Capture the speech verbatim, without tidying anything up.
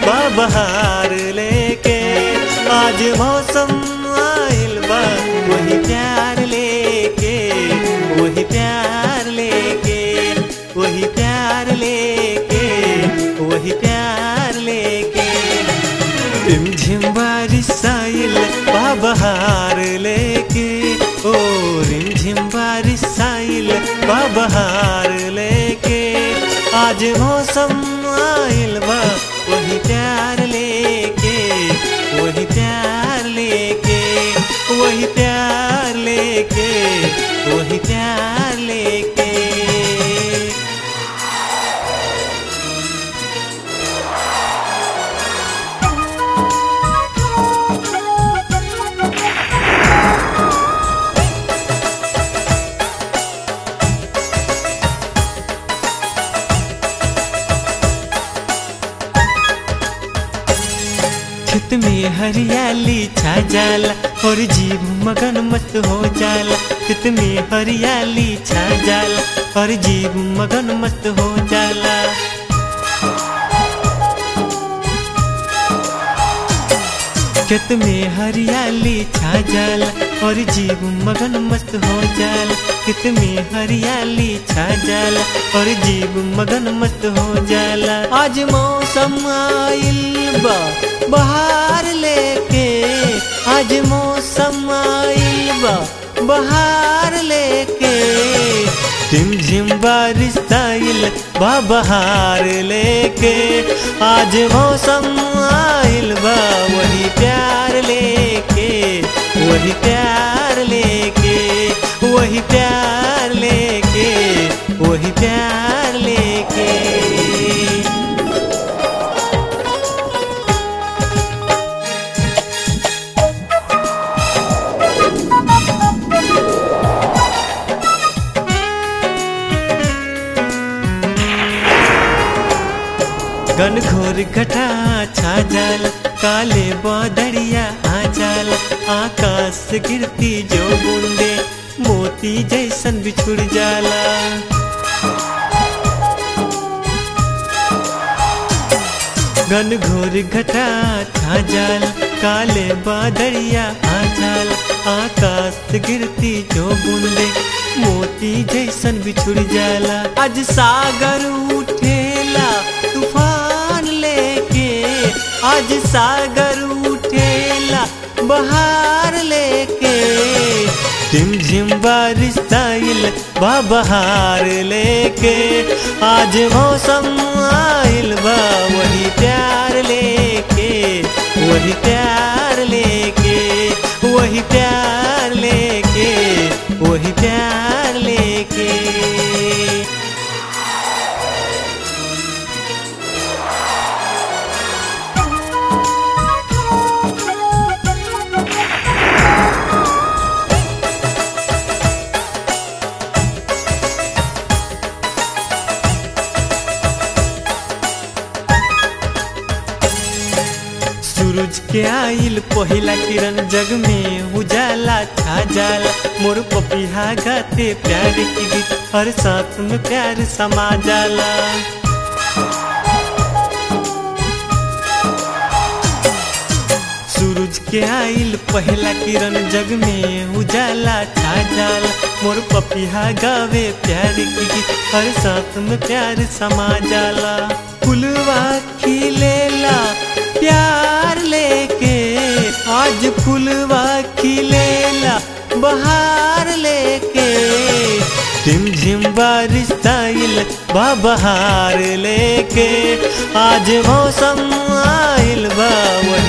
बहार लेके। आज मौसम आइल बा वही प्यार लेके, वही प्यार लेके, वही प्यार लेके, वही प्यार लेके। रिमझिम बारिश आइल बा बहार लेके, ओ रिमझिम बारिश आइल बा बहार लेके। आज मौसम आइल बा वही प्यार लेके, वही प्यार लेके, वही प्यार लेके, वही प्यार लेके। खेत में हरियाली छा जाला और जीव मगन मस्त हो जाला। खेत में हरियाली छा जाला और जीव मगन मस्त हो जाला। खेत में हरियाली छा जाला और जीव मगन मस्त हो जाला। खेत में हरियाली छा जाला और जीव मगन मस्त हो जाला। आज मौसम आइल बा बहार लेके, आज मौसम आइल बा बहार लेके। झिमझिम बारिश आइल बा बहार लेके। आज मौसम आइल बा वही प्यार लेके, वही प्यार लेके, वही प्यार लेके, वही प्यार लेके। घनघोर घटा छा जाला, काले बादरिया आ जाला। आकाश से गिरती जो बूंदे मोती जैसन बिछुड़ जाला। घनघोर घटा छा जाला, काले बादरिया आ जाला। आकाश से गिरती जो बूंदे मोती जैसन बिछुड़ जाला। आज सागर उठेला तूफान लेके, आज सागर उठेला बहार लेके। झिमझिम बारिश आइल बा बहार लेके। आज मौसम आइल बा वही प्यार लेके, वही प्यार लेके, वही प्यार लेके, वही प्यार लेके। सूरज के आइल पहिला किरण जग में उजाला छा जाला। मोर पपिहा गाते प्यार की गीत, हर सांस में प्यार समा जाला। सूरज के आइल पहिला किरण जग में उजाला छा जाला। मोर पपिहा गावे प्यार की गीत, हर सांस में प्यार समा जाला। फुलवा खिलेला प्यार लेके, आज फुलवा खिलेला बहार लेके। झिमझिम बारिश आइल बा बहार लेके। आज मौसम आइल बा